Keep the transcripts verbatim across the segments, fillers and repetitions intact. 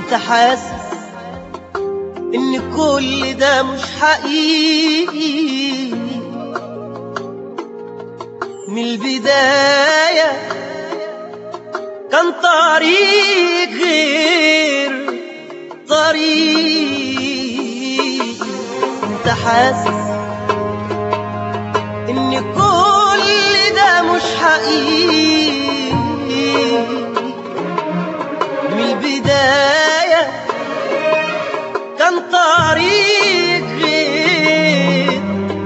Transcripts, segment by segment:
كنت حاسس ان كل ده مش حقيقي من البداية، كان طريق غير طريق. كنت حاسس ان كل ده مش حقيقي من البداية، كان طريق غير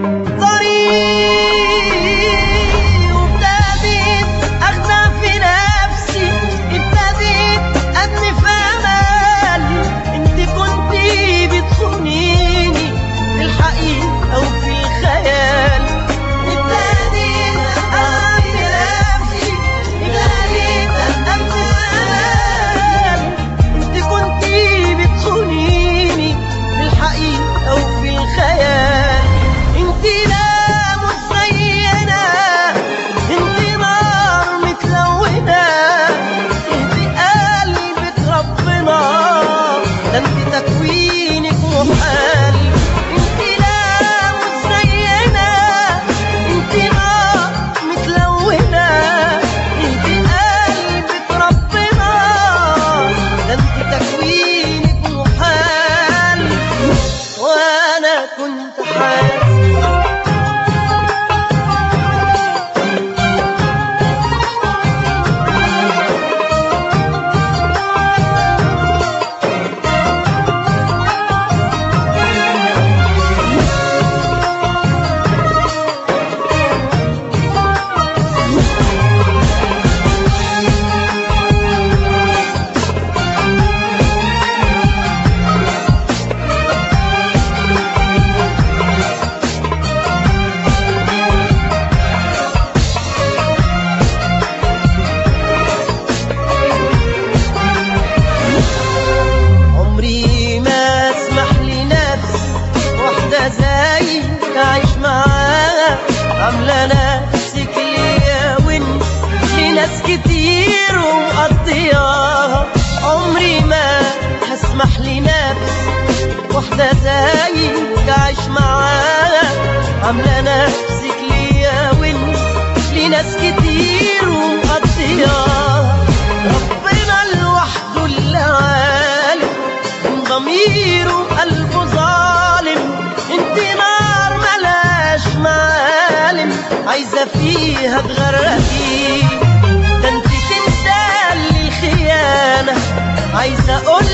طريق. وابتديت اخدع في نفسي، ابتديت ابني في امل انت كنتي بتخونيني في الحقيقة او في الخيال. ابتديت اخدع في نفسي، ابتديت ابني في امل انت كنتي بتخونيني في الحقيقة أو في الخيال. انت لا مش زينا، انت نار متلونة، انت قلبك ربنا، ده انت تكوينك محال. انت لا مش زينا، انت نار متلونة، انت قلبك ربنا، ده انت تكوينك محال. وانا كنت حاسس أعيش معاها، عاملة نفسك ليا وانت لناس كتير ومقضياها. عمري ما هسمح لنفسي واحدة زيك أعيش معاها، عاملة نفسك ليا وانت لناس كتير ومقضياها. ربنا لوحده اللي عالم من ضميره قلبه ظالم. انت نار ملاش معالم، عايزة فيها تغرقي، ده انت تمثال للخيانة. عايزة اقول